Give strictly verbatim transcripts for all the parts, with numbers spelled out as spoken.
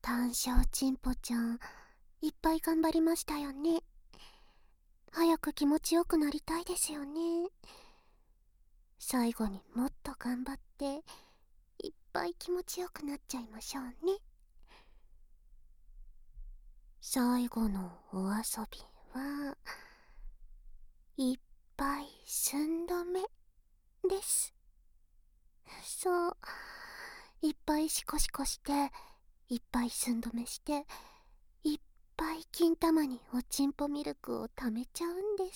単勝ちんぽちゃん、いっぱい頑張りましたよね。早く気持ちよくなりたいですよね。最後にもっと頑張っていっぱい気持ちよくなっちゃいましょうね。最後のお遊びはいっぱい寸止めです。そう、いっぱいシコシコして、いっぱい寸止めして、いっぱい金玉におちんぽミルクを溜めちゃうんです。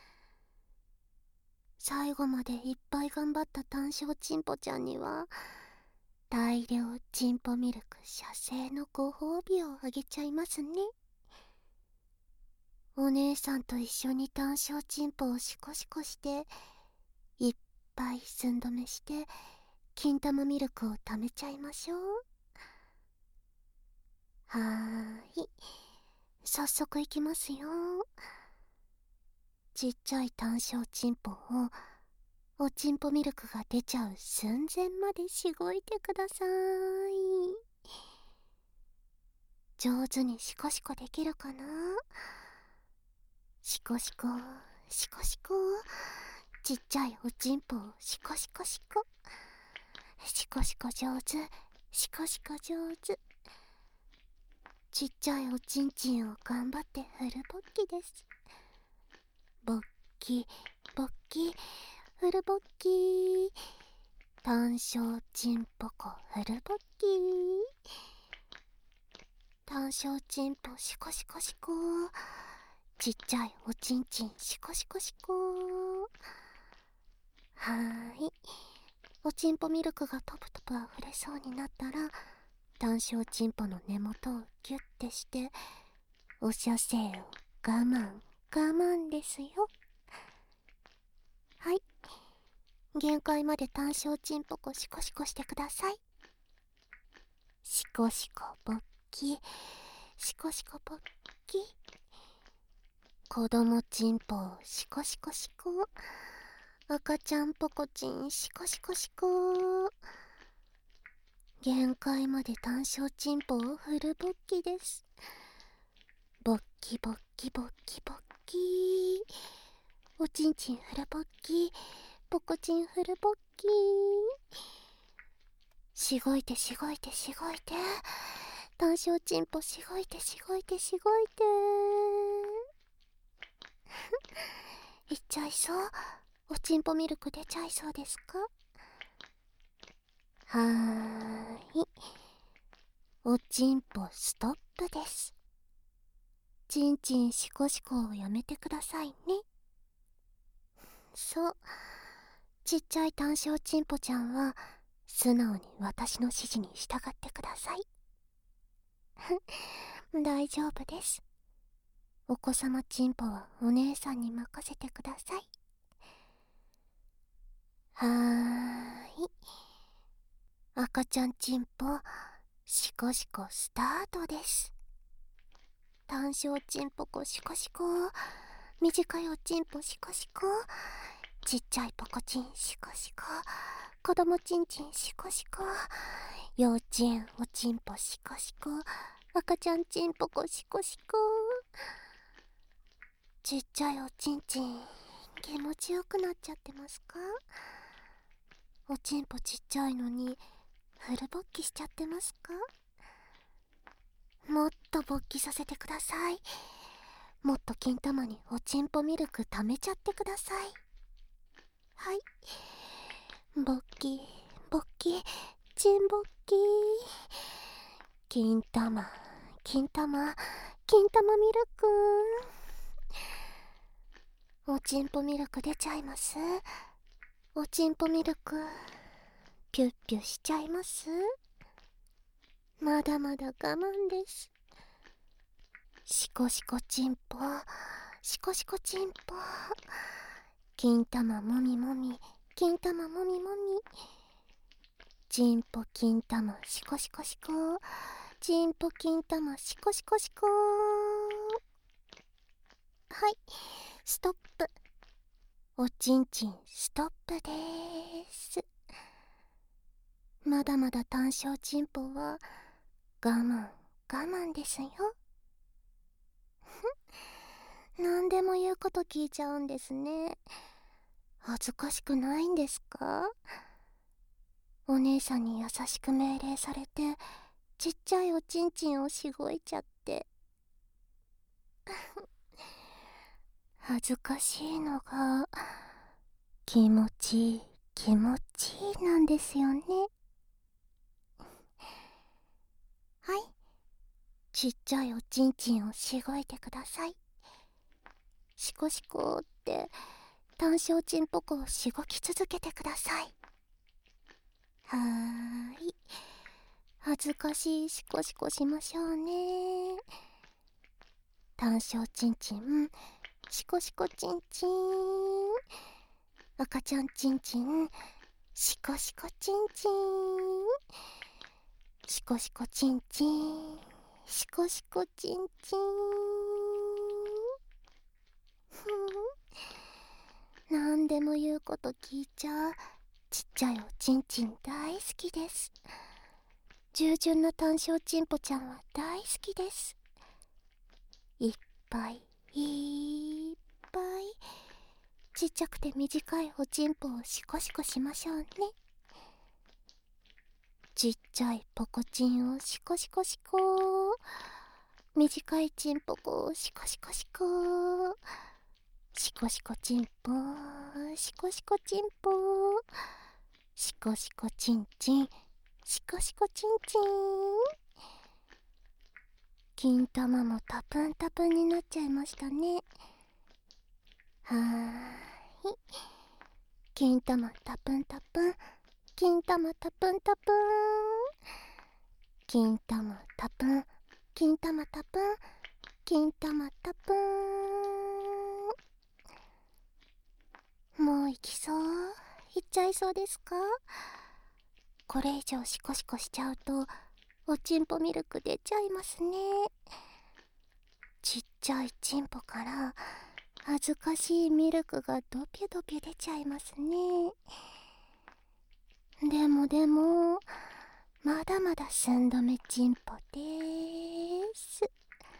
最後までいっぱい頑張った単勝ちんぽちゃんには大量ちんぽミルク射精のご褒美をあげちゃいますね。お姉さんと一緒に単勝ちんぽをシコシコしていっぱい寸止めして金玉ミルクを溜めちゃいましょう。はーい、早速いきますよ。ちっちゃい単勝ちんぽをおちんぽミルクが出ちゃう寸前までしごいてください。上手にシコシコできるかな。シコシコシコシコ、ちっちゃいおちんぽをシコシコシコシコシコ上手、シコシコ上手。ちっちゃいおちんちんを頑張ってフルボッキです。ボッキボッキフルボッキ、単勝ちんぽこフルボッキ、単勝ちんぽシコシコシコ、ちっちゃいおちんちんシコシコシコ。はーい、おちんぽミルクがトプトプ溢れそうになったら単勝ちんぽの根元をギュッてしてお射精を我慢我慢ですよ。はい、限界まで単勝ちんぽこシコシコしてください。シコシコボッキシコシコボッキ、子供ちんぽをシコシコシコ、赤ちゃんポコチンシコシコシコ。限界まで単勝ちんぽをフルボッキです。ボッキボッキボッキボッキ、おちんちんフルボッキ、ポコチンフルボッキ、しごいてしごいてしごいて、単勝ちんぽしごいてしごいてしごいていっちゃいそう。おちんぽミルク出ちゃいそうですか。はーい、おちんぽストップです。ちんちんシコシコをやめてくださいね。そう、ちっちゃい単勝ちんぽちゃんは素直に私の指示に従ってください。大丈夫です。お子様ちんぽはお姉さんに任せてください。はーい、赤ちゃんちんぽシコシコスタートです。単勝ちんぽこシコシコ、短いおちんぽシコシコ、ちっちゃいポコチンシコシコ、子供ちんちんシコシコ、幼稚園おちんぽシコシコ、赤ちゃんちんぽこシコシコ。ちっちゃいおちんちん気持ちよくなっちゃってますか。おちんぽちっちゃいのにフル勃起しちゃってますか。もっと勃起させてください。もっと金玉におちんぽミルク溜めちゃってください。はい、勃起勃起ちん勃起、金玉金玉金玉ミルク、おちんぽミルク出ちゃいます。おちんぽミルクピュッピュしちゃいます。まだまだ我慢です。シコシコちんぽシコシコちんぽ、金玉もみもみ金玉もみもみ、ちんぽ金玉シコシコシコ、ちんぽ金玉シコシコシコ。はい、ストップ。おちんちんストップでーす。まだまだ単勝ちんぽは我慢我慢ですよ。何でも言うこと聞いちゃうんですね。恥ずかしくないんですか？お姉さんに優しく命令されてちっちゃいおちんちんをしごいちゃって。恥ずかしいのが気持ちいい気持ちいいなんですよね。はい、ちっちゃいおちんちんをしごいてください。シコシコって単焦チンポコをしごき続けてください。はーい、恥ずかしいシコシコしましょうね。単焦チンチンシコシコチンチン、赤ちゃんチンチンシコシコチンチン、シコシコチンチンシコシコチンチン。ふん、なんでも言うこと聞いちゃうちっちゃいおちんちん大好きです。従順な単焦チンポちゃんは大好きです。いっぱいいっぱいちっちゃくて短いおちんぽをシコシコしましょうね。ちっちゃいポコチンをシコシコシコ、短いチンポコをシコシコシコ、シコシコチンポシコシコチンポ、シコシコチンチンシコシコチンチン。金玉もタプンタプンになっちゃいましたね。はーい、金玉タプンタプン、金玉タプンタプン、金玉タプン、金玉タプン、金玉タプン。もう行きそう？行っちゃいそうですか？これ以上シコシコしちゃうとおちんぽミルク出ちゃいますね。ちっちゃいチンポから恥ずかしいミルクがドピュドピュ出ちゃいますね。でもでもまだまだ寸止めチンポでーす。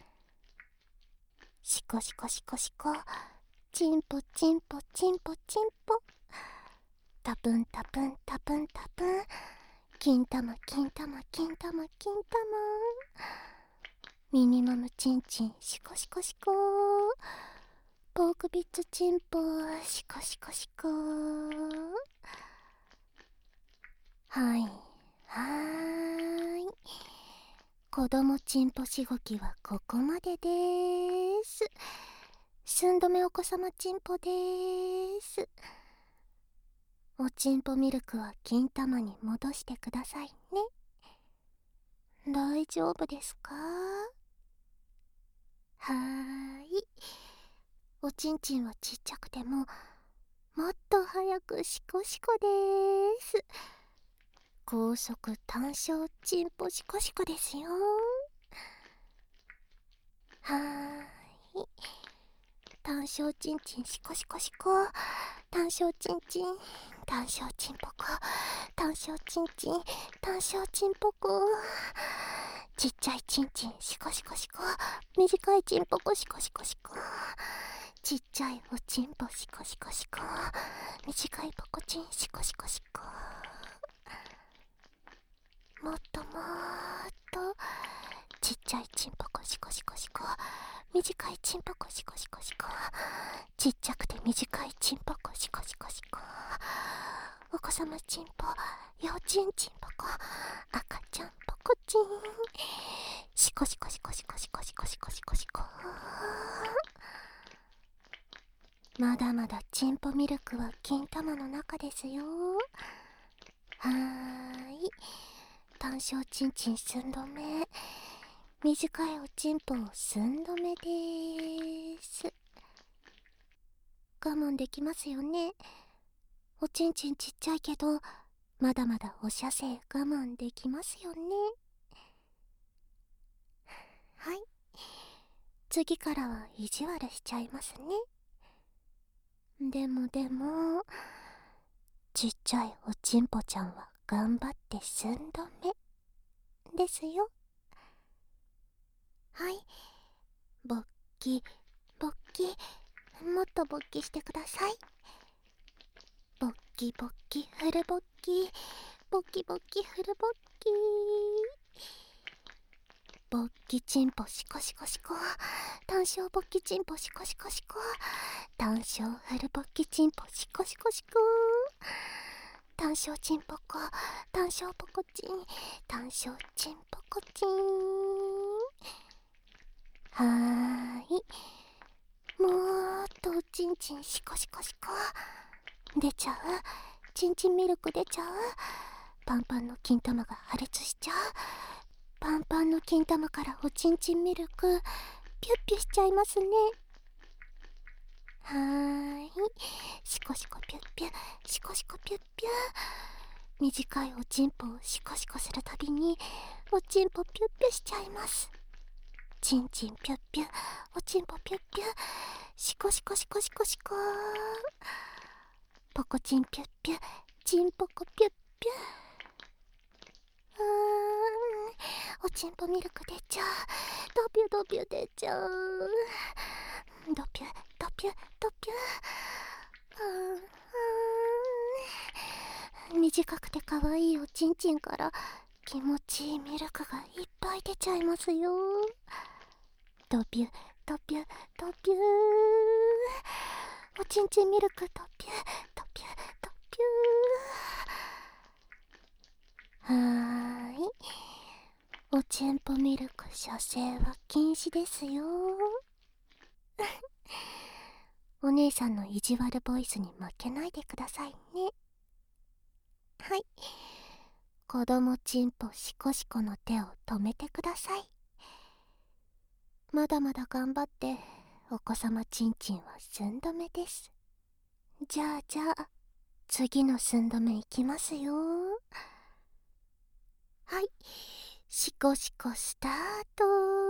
シコシコシコシコ、チンポチンポチンポチンポ、タプンタプンタプンタプン、金玉金玉金玉金玉、ミニマムチンチンシコシコシコ、ポークビッツチンポシコシコシコ。はいはーい、子供チンポしごきはここまででーす。寸止めお子様チンポでーす。おちんぽミルクは金玉に戻してくださいね。大丈夫ですか？はーい、おちんちんはちっちゃくてももっと早くシコシコでーす。高速単焦チンポシコシコですよ。はーい、単焦チンチンシコシコシコ、単焦チンチン単焦チンポコ、単焦チンチン単焦チンポコ、ちっちゃいチンチンシコシコシコ、短いチンポコシコシコシコ、ちっちゃいおチンポシコシコシコ、短いポコチンシコシコシコ。もっともっとちっちゃいチンポコシコシコシコ、短いチンポコシコシコシコ、ちっちゃくて短いチンポコシコシコシコ、お子様チンポ幼稚園チンポコ、赤ちゃんポコチンシコシコシコシコシコシコシコシコシコ。まだまだチンポミルクは金玉の中ですよ。はーい、単焦チンチン寸止め、短いおちんぽを寸止めでーす。我慢できますよね。おちんちんちっちゃいけどまだまだお射精我慢できますよね。はい、次からは意地悪しちゃいますね。でもでもちっちゃいおちんぽちゃんは頑張って寸止めですよ。 はい。勃起勃起、もっと勃起してください。勃起勃起フル勃起、勃起勃起フル勃起、勃起チンポシコシコシコ、単小勃起チンポシコシコシコ、単小フル勃起チンポシコシコシコ、単小チンポコ、単小ポコチン、単小チンポコチン。はーい。もーっとおちんちんシコシコシコ。出ちゃう。ちんちんミルク出ちゃう。パンパンの金玉が破裂しちゃう。パンパンの金玉からおちんちんミルクピュッピュしちゃいますね。はーい。シコシコピュッピュ、シコシコピュッピュ。短いおちんぽをシコシコするたびにおちんぽピュッピュしちゃいます。ちんちんピュッピュ、おちんぽピュッピュ、シコシコシコシコシコ。ポコチンピュッピュ、チンポコピュッピュ。うーん、おちんぽミルク出ちゃう。ドピュドピュ出ちゃう。ドピュドピュドピュ。うーん、短くて可愛いおちんちんから気持ちいいミルクがいっぱい出ちゃいますよ。ドピュドピュドピュー、おちんちんミルクドピュドピュドピュー。はーい。おちんぽミルク射精は禁止ですよ。お姉さんの意地悪ボイスに負けないでくださいね。はい。子供ちんぽシコシコの手を止めてください。まだまだ頑張ってお子様ちんちんは寸止めです。じゃあじゃあ次の寸止めいきますよ。はい。シコシコスタート。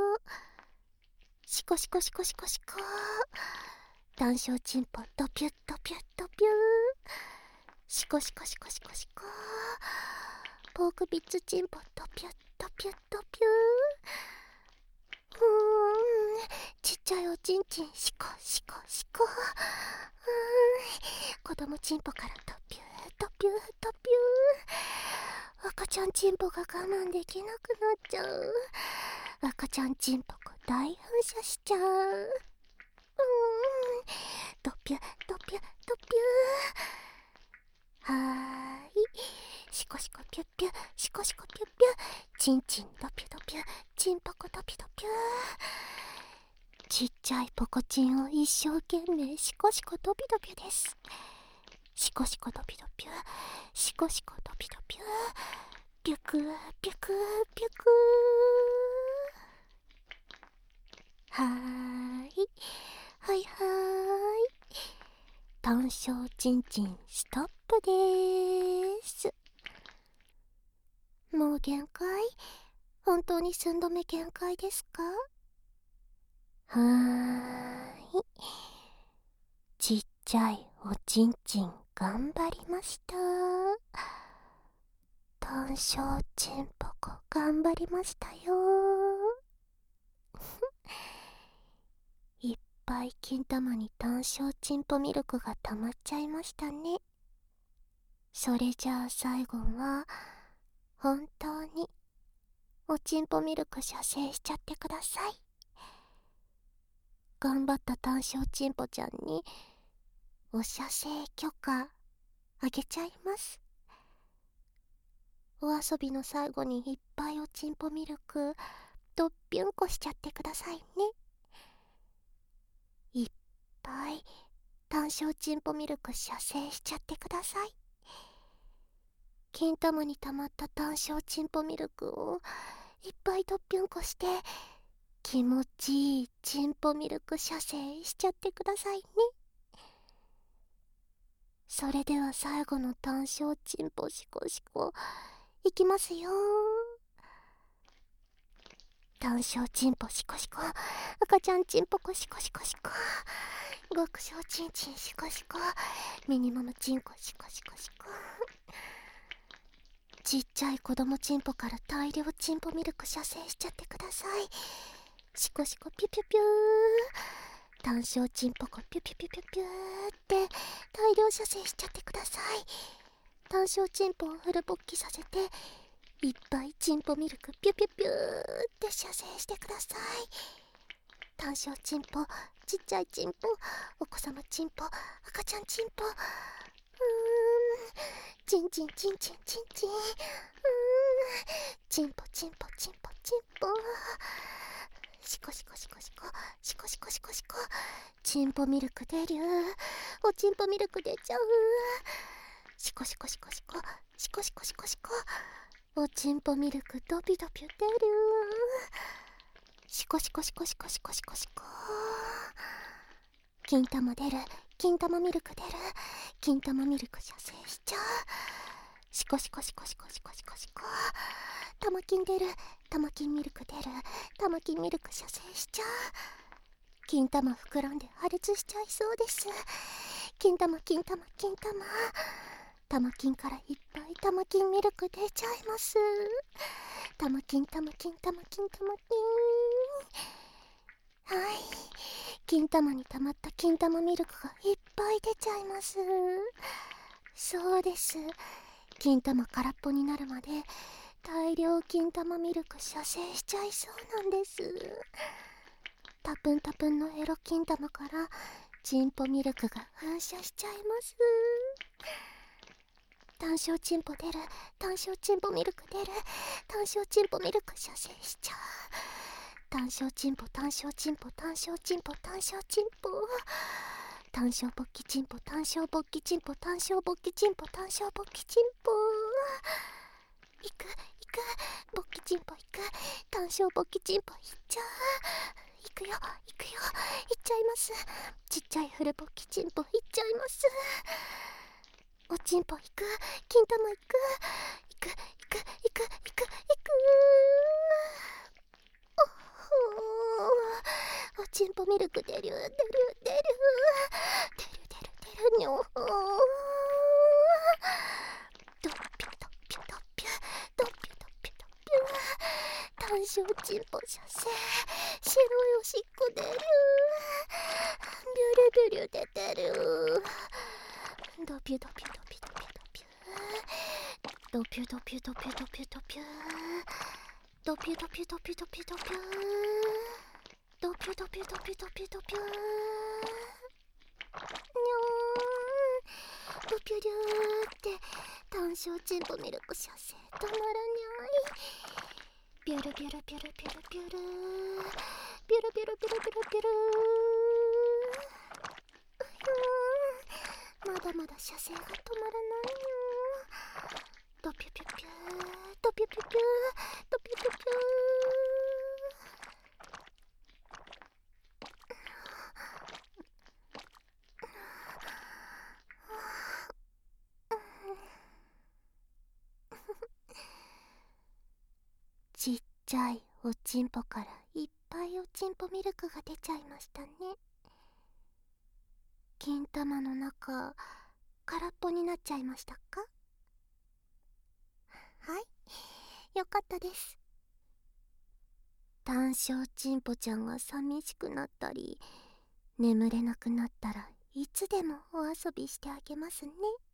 シコシコシコシコシコ。単小チンポドピュッドピュッドピュー。シコシコシコシコシコ。ポークビッツチンポドピュッドピュッドピュー。うーん、ちっちゃいおちんちんシコシコシコ。うーん、子供チンポからドピュードピュードピュー。赤ちゃんチンポが我慢できなくなっちゃう。赤ちゃんチンポコ大噴射しちゃう。うーん、ドピュドピュドピュー。はーい。シコシコピュッピュ、シコシコピュッピュ、チンチンドピュドピュ、チンポコドピドピュー。ちっちゃいポコチンを一生懸命シコシコドピドピュです。シコシコドピドピュ、シコシコドピドピュー。ピュクーピュクーピュクー。はーい。はいはーい。単小チンチンストップでーす。もう限界？本当に寸止め限界ですか？はーい。ちっちゃいおちんちん頑張りました。単小チンポコ頑張りましたよ。いっぱい金玉に単小チンポミルクが溜まっちゃいましたね。それじゃあ最後は本当におちんぽミルク射精しちゃってください。頑張った単小チンポちゃんにお射精許可あげちゃいます。お遊びの最後にいっぱいおちんぽミルクどっぴゅんこしちゃってくださいね。いっぱい単小チンポミルク射精しちゃってください。金玉に溜まった単小チンポミルクをいっぱいどっぴゅんこして気持ちいいチンポミルク射精しちゃってくださいね。それでは最後の単小チンポシコシコいきますよ。単小チンポシコシコ、赤ちゃんチンポコシコシコシコ、極小チンチンシコシコ、ミニマムチンコシコシコシコ。ちっちゃい子供チンポから大量チンポミルク射精しちゃってください。 シコシコピュピュピュー。単焦チンポコピュピュピュピュピューって大量射精しちゃってください。単焦チンポをフル勃起させていっぱいチンポミルクピュピュピューって射精してください。単焦チンポ、ちっちゃいチンポ、お子様チンポ、赤ちゃんチンポ、うーん、チンチンチンチンチンチン、うーん、チンポチンポチンポチンポ、シコシコシコシコシコシコシコシコ、チンポミルク出る、おチンポミルク出ちゃう、シコシコシコシコシコシコシコシコ、おチンポミルクドビドビ出る、シコシコシコシコシコシコシコ、金玉出る、金玉ミルク出る、金玉ミルク射精しちゃう、シコシコシコシコシコシコシコ、玉金出る、玉金ミルク出る、玉金ミルク射精しちゃう、金玉膨らんで破裂しちゃいそうです。金玉金玉金玉、玉金からいっぱい玉金ミルク出ちゃいます。玉金玉金玉金玉金、はい、金玉に溜まった金玉ミルクがいっぱい出ちゃいます。そうです、金玉空っぽになるまで大量金玉ミルク射精しちゃいそうなんです。タプンタプンのエロ金玉からチンポミルクが噴射しちゃいます。単焦チンポ出る、単焦チンポミルク出る、単焦チンポミルク射精しちゃう、単焦チンポ単焦チンポ単焦チンポ単焦チンポ、単焦勃起チンポ単焦勃起チンポ単焦勃起チンポ単焦勃起チンポ、いくいく、勃起チンポいく、単焦勃起チンポいっちゃう、いくよいくよ、いっちゃいます、ちっちゃいフル勃起チンポいっちゃいます、おチンポいく、金玉いく、いくいくいくいくいく、おほー、おチンポミルク出る出る出る出る出る出るにょー、ドッピュドッピュドッピュドッピュドッピュドッピュ、単焦チンポ射精、白いおしっこ出る、ビュルビュル出てる、ドピュドピュドピュドピュドピュドピュドピュドピュドピュドピュドピュドピュドピュドピュドピュドピュドピュドピュドピュにょー、ドピュリューって単焦チンポミルク射精止まらにゃい、ビュルビュルビュルビュルビュルビュルビュルビュルビュルビュル、まだまだ射精が止まらないよ。ドピュピュピュー、ドピュピュピュー、ドピュピュピュー。ちっちゃいおちんぽからいっぱいおちんぽミルクが出ちゃいましたね。金玉の中空っぽになっちゃいましたか？はい、よかったです。単焦チンポちゃんが寂しくなったり眠れなくなったらいつでもお遊びしてあげますね。